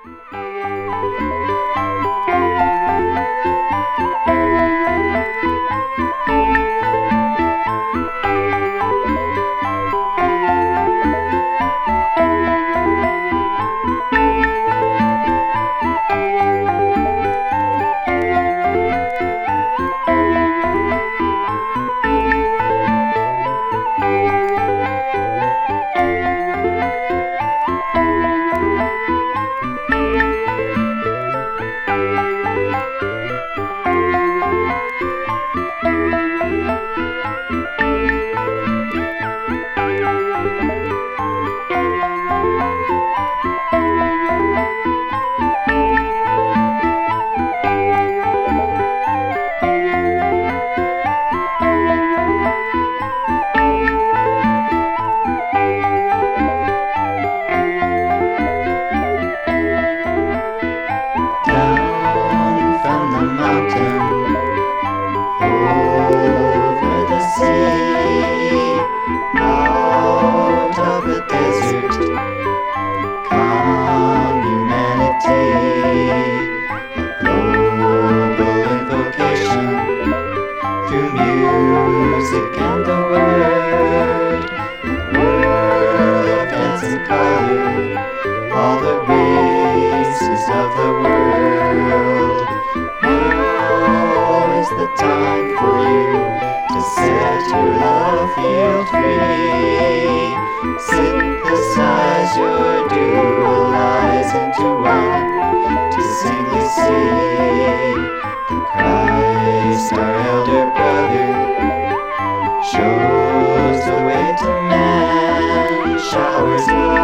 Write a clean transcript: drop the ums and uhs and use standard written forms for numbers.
Music and the word of dance and color, all the races of the world. Now is the time for you to set your love field free. Synthesize your dualize into one to singly see the Christ, our elder brother, shows the way to man, showers love.